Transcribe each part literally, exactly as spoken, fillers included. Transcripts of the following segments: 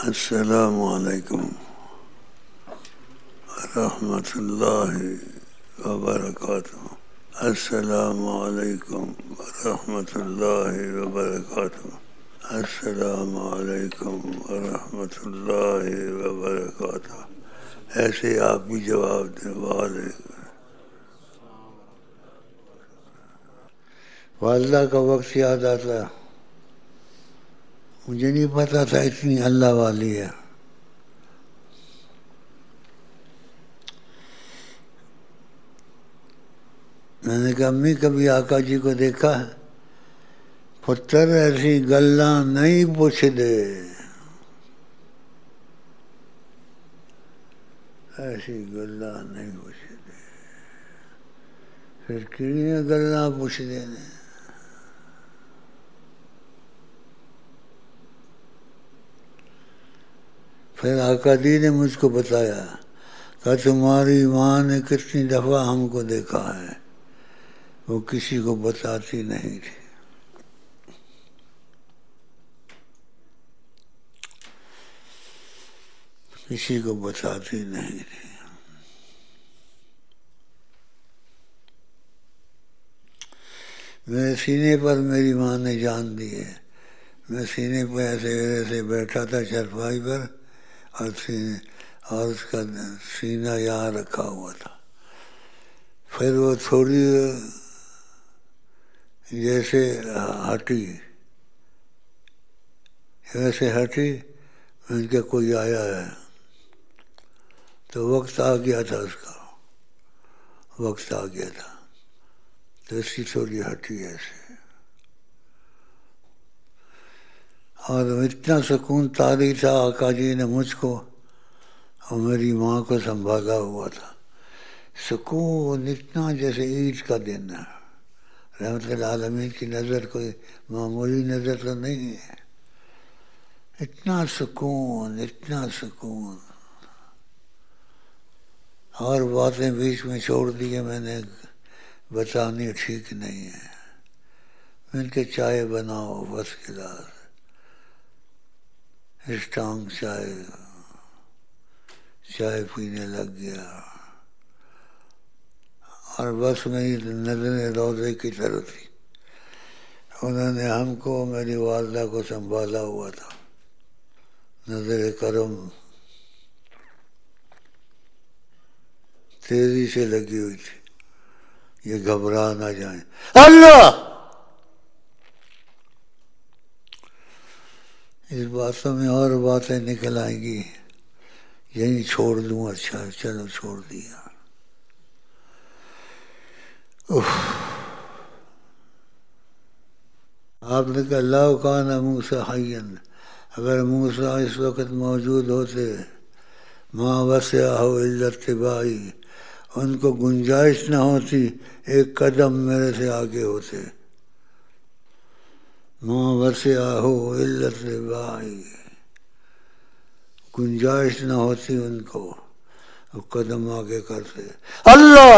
السلام علیکم ورحمۃ اللہ وبرکاتہ. السلام علیکم ورحمۃ اللہ وبرکاتہ. السلام علیکم ورحمۃ اللہ وبرکاتہ. ایسے آپ بھی جواب دیں. وعلیکم. والدہ کا وقت یاد آتا، مجھے نہیں پتا تھا اتنی اللہ والی ہے. میں نے کہا امی کبھی آقا جی کو دیکھا ہے؟ پتر ایسی گلاں نہیں پوچھ دے، ایسی گلاں نہیں پوچھ دے، پھر کیڑیاں گلاں پوچھ دینے. پھر آقا جی نے مجھ کو بتایا کہ تمہاری ماں نے کتنی دفعہ ہم کو دیکھا ہے، وہ کسی کو بتاتی نہیں تھی. کسی کو بتاتی نہیں تھی. میرے سینے پر میری ماں نے جان دی ہے. میں سینے پہ ایسے ایسے بیٹھا تھا چرپائی پر، اور سینے اور اس کا سینہ یہاں رکھا ہوا تھا. پھر وہ تھوڑی جیسے ہٹی ویسے ہٹی. میں نے کہا کوئی آیا ہے، تو وقت آ گیا تھا، اس کا وقت آ گیا تھا، تو اس کی تھوڑی ہٹی ایسے. اور اتنا سکون طاری تھا، آقا جی نے مجھ کو اور میری ماں کو سنبھالا ہوا تھا. سکون اتنا جیسے عید کا دن ہے. رحمت العالمین کی نظر کوئی معمولی نظر تو نہیں ہے. اتنا سکون، اتنا سکون. اور باتیں بیچ میں چھوڑ دی ہیں میں نے، بتانی ٹھیک نہیں ہے. میں نے کہا چائے بناؤ فرسٹ کلاس، اسٹرانگ چائے. چائے پینے لگ گیا، اور بس میری نظریں روضے کی طرف تھی. انہوں نے ہم کو، میری والدہ کو سنبھالا ہوا تھا. نظر کرم تیزی سے لگی ہوئی تھی، یہ گھبرا نہ جائیں. اللہ، اس باتوں میں اور باتیں نکل آئیں گی، یہیں چھوڑ دوں. اچھا چلو چھوڑ دیا. آپ نے کہا لاؤ کان موسیٰ حیًّا، اگر موسیٰ اس وقت موجود ہوتے، ما وسعہ الا اتباعی، ان کو گنجائش نہ ہوتی ایک قدم میرے سے آگے ہوتے. ما وسعہ الا اتباعی، گنجائش نہ ہوتی ان کو، قدم آگے کرتے. اللہ،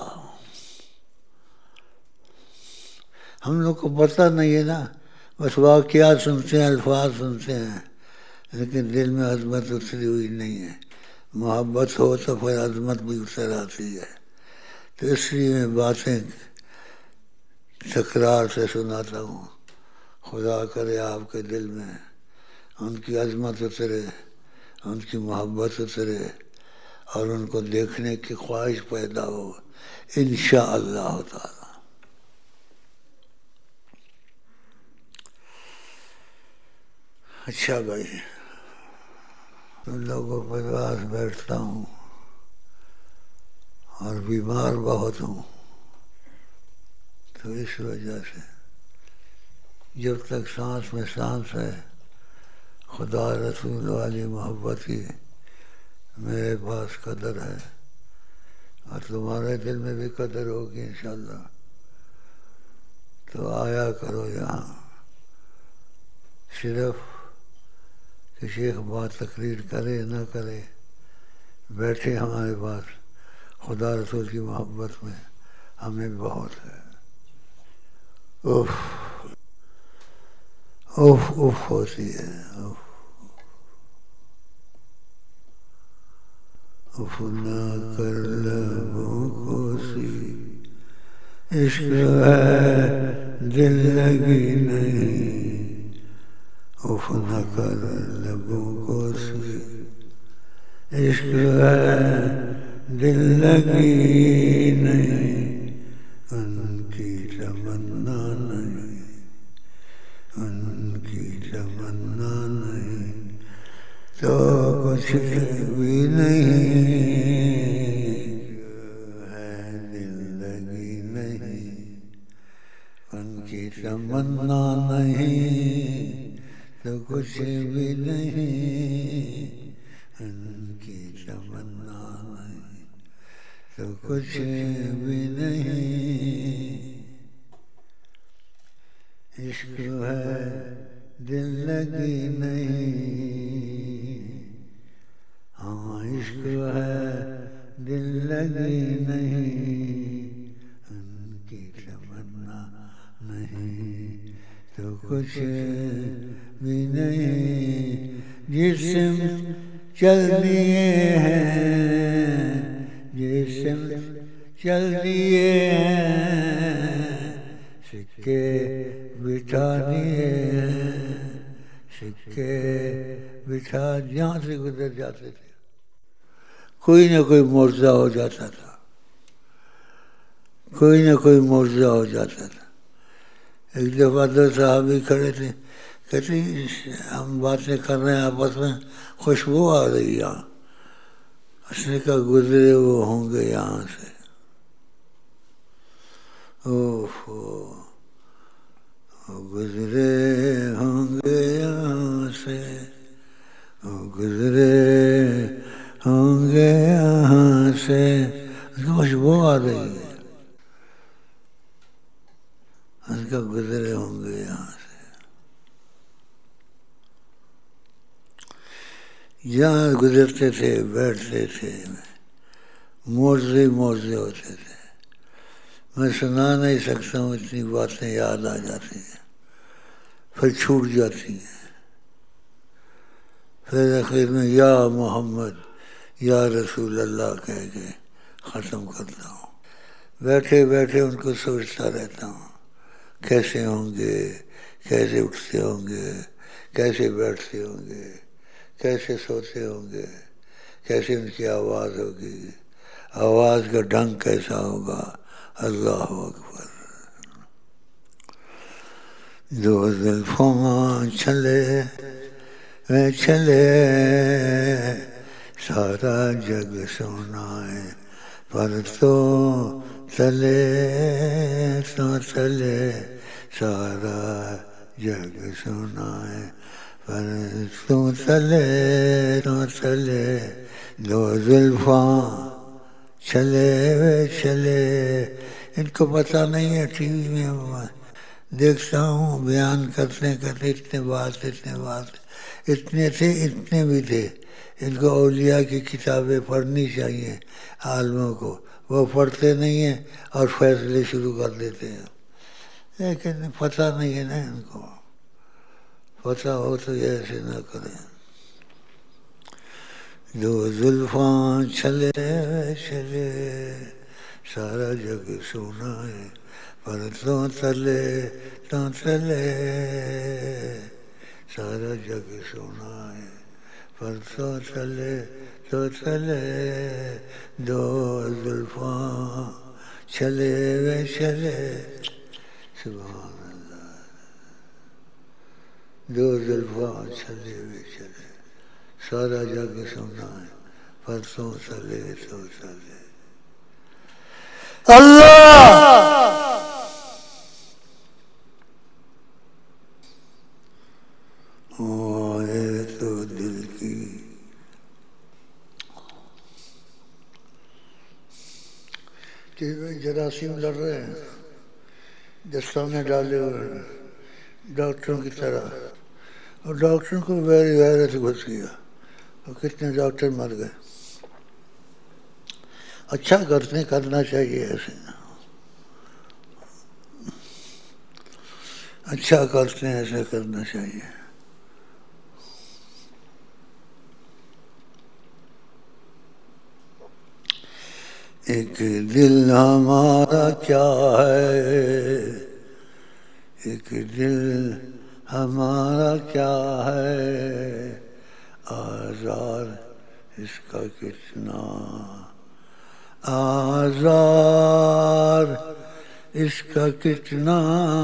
ہم لوگ کو پتہ نہیں ہے نا، بس واقعات سنتے ہیں، الفاظ سنتے ہیں، لیکن دل میں عظمت اتری ہوئی نہیں ہے. محبت ہو تو پھر عظمت بھی اتر آتی ہے. تو اس لیے میں باتیں تکرار سے سناتا ہوں. خدا کرے آپ کے دل میں ان کی عظمت اترے، ان کی محبت اترے، اور ان کو دیکھنے کی خواہش پیدا ہو انشاءاللہ تعالی. اچھا بھائی، تم لوگوں کے پاس بیٹھتا ہوں اور بیمار بہت ہوں، تو اس وجہ سے جب تک سانس میں سانس ہے، خدا رسول والی محبت کی میرے پاس قدر ہے، اور تمہارے دل میں بھی قدر ہوگی انشاءاللہ. تو آیا کرو یہاں، صرف کہ شیخ بات تقریر کرے نہ کرے، بیٹھے ہمارے پاس. خدا رسول کی محبت میں ہمیں بہت ہے. اوف اوف اوف ہوتی ہے. اوف اپنا کر لبوں کو سی، عشق ہے دل لگی نہیں، اپنا کر لبوں کو سی، عشق ہے دل لگی نہیں، ان کی تمنا نہیں، ان کی تمنا نہیں تو کچھ بھی نہیں ہے، دل لگی نہیں، ان کی تمنا نہیں تو کچھ بھی نہیں، ان کی تمنا نہیں تو کچھ بھی نہیں، عشق ہے دل لگی نہیں، ہاں عشق ہے دل لگی نہیں، ان کی تمنا نہیں تو کچھ بھی نہیں، جسم چل دیے ہیں، جسم چل دیے ہیں، سکے بٹھا دیے ہیں، سکے بٹھا، جہاں سے گزر جاتے تھے کوئی نہ کوئی معجزہ ہو جاتا تھا، کوئی نہ کوئی معجزہ ہو جاتا تھا۔ ایک دفعہ دو صحابی کھڑے تھے، کہتے ہم باتیں کر رہے ہیں آپس میں، خوشبو آ رہی یہاں، اس نے کہا گزرے وہ ہوں گے یہاں سے، اوہ گزرے ہوں گے یہاں سے، گزرے ہوں گے یہاں سے، اس کو خوشبو آ رہی ہے، اس کا گزرے ہوں گے یہاں سے، جہاں گزرتے تھے بیٹھتے تھے معجزے معجزے ہوتے تھے، میں سنا نہیں سکتا ہوں، اتنی باتیں یاد آ جاتی ہیں پھر چھوٹ جاتی ہیں، پھر آخر میں یا محمد یا رسول اللہ کہہ کے ختم کرتا ہوں، بیٹھے بیٹھے ان کو سوچتا رہتا ہوں کیسے ہوں گے، کیسے اٹھتے ہوں گے، کیسے بیٹھتے ہوں گے، کیسے سوتے ہوں گے، کیسے ان کی آواز ہوگی، آواز کا ڈھنگ کیسا ہوگا، اللہ اکبر۔ دو زلفاں چھلے میں چھلے، سارا جگ سونا ہے، پر تو تلے تو تلے، سارا جگ سونا ہے، پر تو تلے تو تلے، دو زلفاں چھلے وے چھلے، ان کو پتہ نہیں ہے، ٹی وی میں دیکھتا ہوں بیان کرتے کرتے اتنے بات اتنے بات اتنے تھے اتنے بھی تھے، ان کو اولیاء کی کتابیں پڑھنی چاہیے عالموں کو، وہ پڑھتے نہیں ہیں اور فیصلے شروع کر دیتے ہیں، لیکن پتہ نہیں ہے نا ان کو، پتہ ہو تو ایسے نہ کریں۔ دو زلفاں چھلے چھلے، سارا جگ سونا ہے، پر تو تلے تو تلے، سارا جگ سونا ہے، پر تو تلے تو تلے، دو زلفاں چھلے وے چھلے، سبحان اللہ، دو زلفاں چھلے وے چھلے، سارا جگ سونا ہے، پر تو تلے تو تلے، اللہ آئے تو دل کی جراثیم لڑ رہے ہیں، دستانے ڈالے ہوئے ہیں ڈاکٹروں کی طرح، اور ڈاکٹروں کو ویری وائرس گھس گیا اور کتنے ڈاکٹر مر گئے۔ اچھا کرتے کرنا چاہیے ایسے، اچھا کرتے ہیں ایسا کرنا چاہیے۔ ایک دل ہمارا کیا ہے، ایک دل ہمارا کیا ہے، آزار اس کا کتنا، آزار اس کا کتنا،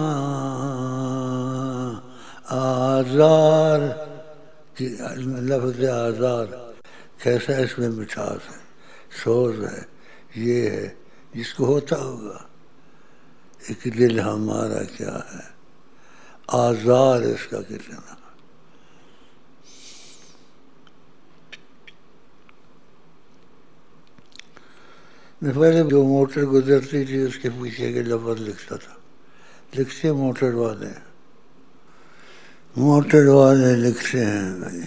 آزار کی لفظ آزار کیسا اس میں مٹھاس ہے، سوز ہے، یہ ہے جس کو ہوتا ہوگا. ایک دل ہمارا کیا ہے، آزار اس کا کتنا. میں پہلے جو موٹر گزرتی تھی اس کے پیچھے کے لفظ لکھتا تھا، لکھتے موٹر والے، موٹر والے لکھتے ہیں بھائی.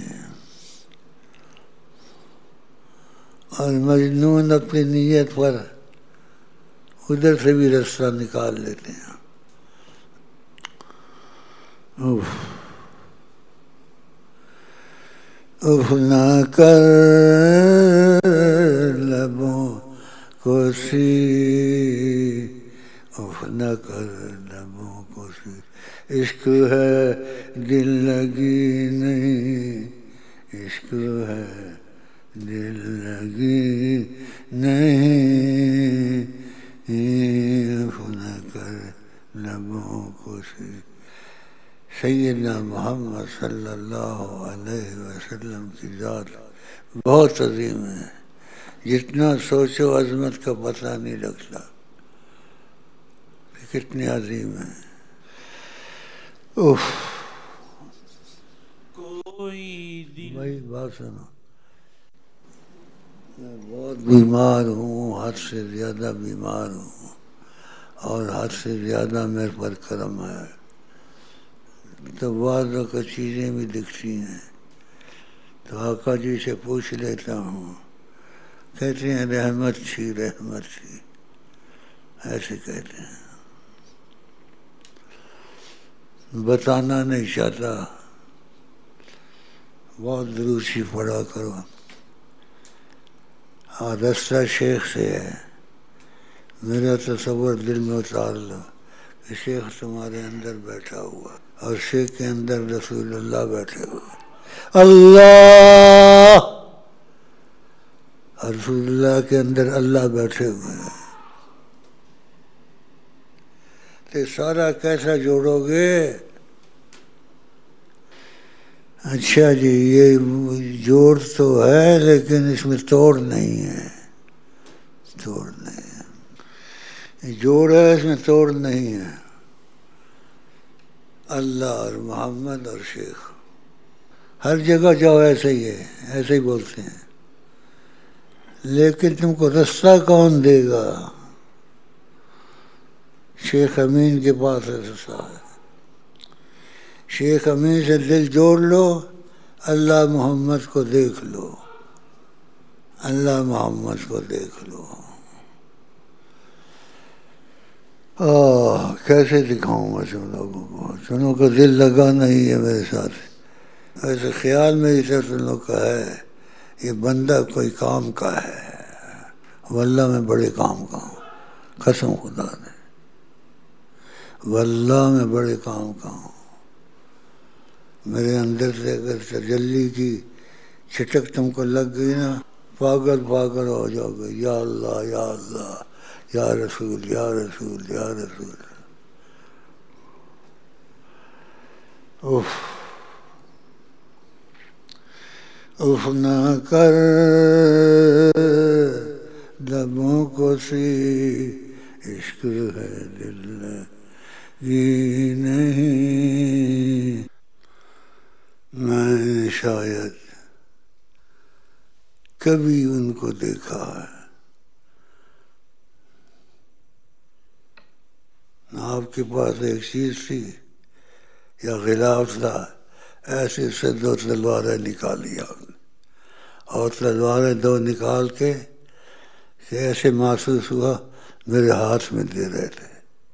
اور مجنون اپنی نیت پر ادھر سے بھی رستہ نکال لیتے ہیں. اف اف نہ کر لبوں کو سی، اف نہ کر لبوں کو سی، عشق ہے دل لگی نہیں، عشق ہے دل لگی نہیں، اف نہ کر لبوں کو سی. سیدنا محمد صلی اللہ علیہ وسلم کی ذات بہت عظیم ہے، جتنا سوچو عظمت کا پتہ نہیں لگتا کہ کتنی عظیم ہے. اوف بھائی بات سنو، میں بہت بیمار ہوں، حد سے زیادہ بیمار ہوں، اور حد سے زیادہ میرے پر کرم ہے. تو بعض وقت چیزیں بھی دکھتی ہیں تو آقا جی سے پوچھ لیتا ہوں، کہتے ہیں رحمت تھی رحمت تھی، ایسے کہتے ہیں. بتانا نہیں چاہتا، بہت دروشی پڑھا کرو. اور رستہ شیخ سے ہے، میرا تصور دل میں اتار لو کہ شیخ تمہارے اندر بیٹھا ہوا اور شیخ کے اندر رسول اللہ بیٹھے ہوئے، اللہ، اور رسول اللہ کے اندر اللہ بیٹھے ہوئے ہیں. تو سارا کیسا جوڑو گے؟ اچھا جی یہ جوڑ تو ہے لیکن اس میں توڑ نہیں ہے، توڑ نہیں ہے. جوڑ ہے اس میں توڑ نہیں ہے. اللہ اور محمد اور شیخ، ہر جگہ جاؤ ایسے ہی ہے، ایسے ہی بولتے ہیں. لیکن تم کو رستہ کون دے گا؟ شیخ امین کے پاس رستہ ہے. شیخ امین سے دل جوڑ لو، اللہ محمد کو دیکھ لو، اللہ محمد کو دیکھ لو. آہ کیسے دکھاؤں گا تم لوگوں کو، تم لوگوں کا دل لگا نہیں ہے میرے ساتھ. ویسے خیال میں ہی تم لوگ کا ہے یہ بندہ کوئی کام کا ہے، واللہ میں بڑے کام کا ہوں، قسم خدا نے، واللہ میں بڑے کام کا ہوں. میرے اندر سے اگر تجلی کی چھٹک تم کو لگ گئی نا، پاگل پاگل ہو جاؤ گے. یا اللہ یا اللہ یا رسول یا رسول یا رسول. اف اف نہ کر لبوں کو سی، عشق ہے دل لگی نہیں. میں نے شاید کبھی ان کو دیکھا ہے، آپ کے پاس ایک چیز تھی یا غلاف تھا، ایسے سے دو تلواریں نکالی آپ نے، اور تلواریں دو نکال کے کہ ایسے محسوس ہوا میرے ہاتھ میں دے رہے تھے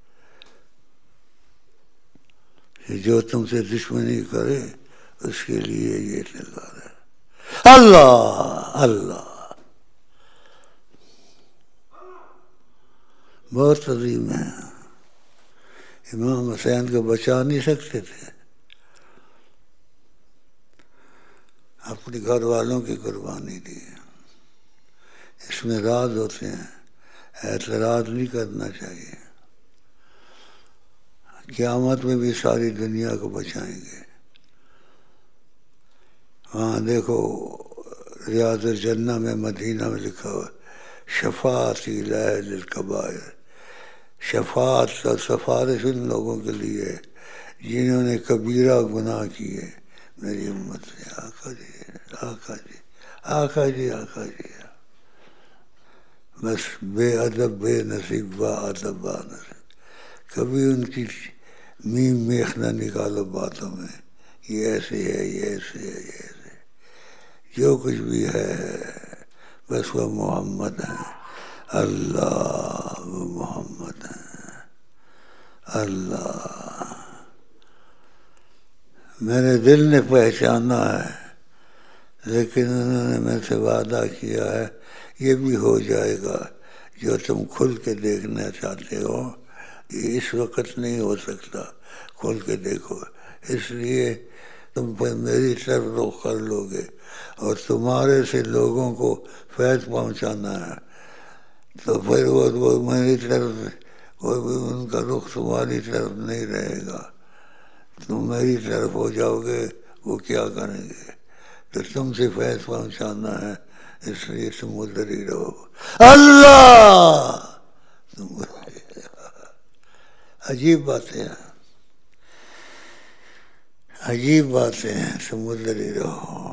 کہ جو تم سے دشمنی کرے اس کے لیے یہ تلوار ہے. اللہ اللہ بہت عظیم ہیں. امام حسین کو بچا نہیں سکتے تھے، اپنے گھر والوں کی قربانی دی. اس میں راز ہوتے ہیں، اعتراض نہیں کرنا چاہیے. قیامت میں بھی ساری دنیا کو بچائیں گے. وہاں دیکھو ریاض الجنہ میں مدینہ میں لکھا ہوا شفاعتی لیل الکبائر، شفاعت کا سفارش ان لوگوں کے لیے جنہوں نے کبیرہ گناہ کیے میری امت سے. آقا جی آقا جی آقا جی آقا جی بس بے ادب بے نصیب با ادب با نصیب. کبھی ان کی میم میخ نہ نکالو باتوں میں، یہ ایسے ہے یہ ایسے ہے یہ ایسے. جو کچھ بھی ہے بس وہ محمد ہیں، اللہ وہ محمد ہیں. اللہ میرے دل نے پہچانا ہے، لیکن انہوں نے مجھ سے وعدہ کیا ہے یہ بھی ہو جائے گا جو تم کھل کے دیکھنا چاہتے ہو. یہ اس وقت نہیں ہو سکتا، کھل کے دیکھو. اس لیے تم پھر میری طرف رخ کر لو گے اور تمہارے سے لوگوں کو فیض پہنچانا ہے، تو پھر وہ وہ میری طرف ان کا رخ تمہاری طرف نہیں رہے گا. تم میری طرف ہو جاؤ گے، وہ کیا کریں گے؟ تو تم سے فیض پہنچانا ہے، اس لیے تم ادھر ہی رہو. اللہ تم عجیب باتیں ہیں، عجیب باتیں ہیں. تم ادھر ہی رہو.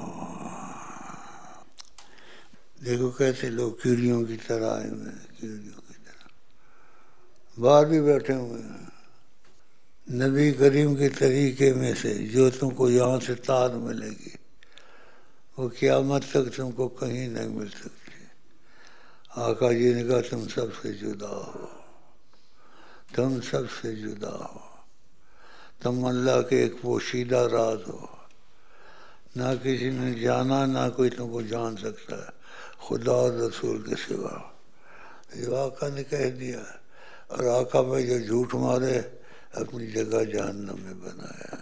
دیکھو کیسے لوگ کیڑیوں کی طرح آئے ہوئے ہیں، کیڑیوں کی طرح باہر بھی بیٹھے ہوئے ہیں. نبی کریم کے طریقے میں سے جو تم کو یہاں سے تار ملے گی وہ قیامت تک تم کو کہیں نہیں مل سکتی. آقا جی نے کہا تم سب سے جدا ہو، تم سب سے جدا ہو. تم اللہ کے ایک پوشیدہ راز ہو، نہ کسی نے جانا نہ کوئی تم کو جان سکتا ہے خدا اور رسول کے سوا. یہ آقا نے کہہ دیا، اور آقا میں جو جھوٹ مارے اپنی جگہ جہنم میں بنایا.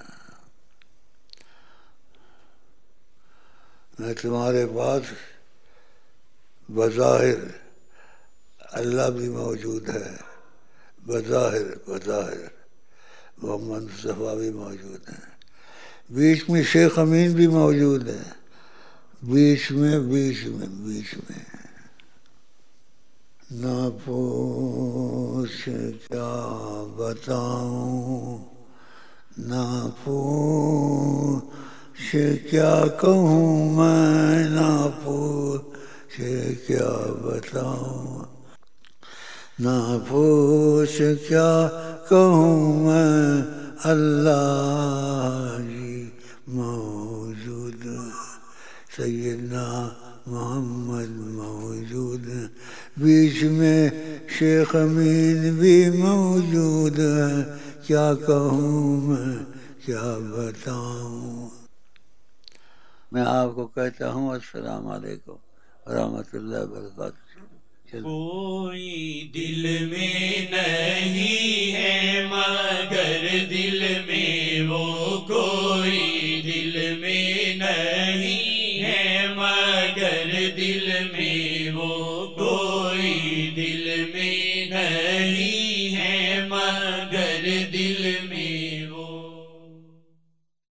میں تمہارے پاس بظاہر اللہ بھی موجود ہے، بظاہر بظاہر محمد مصطفیٰ بھی موجود ہیں، بیچ میں شیخ امین بھی موجود ہے، بیچ میں بیچ میں بیچ میں. نہ پوچھ کیا بتاؤں، نہ پوچھ کیا کہوں میں، نہ پوچھ کیا بتاؤں، نہ پوچھ کیا کہوں میں. اللہ جی موجود، سیدنا محمد موجود، بیچ میں شیخ امین بھی موجود ہے. کیا کہوں میں کیا بتاؤں. میں آپ کو کہتا ہوں السلام علیکم ورحمۃ اللہ وبرکاتہ. کوئی دل میں نہیں ہے مگر دل میں وہ کوئی دل میں نہیں ہے مگر دل میں وہ کوئی دل میں نہیں ہے مگر دل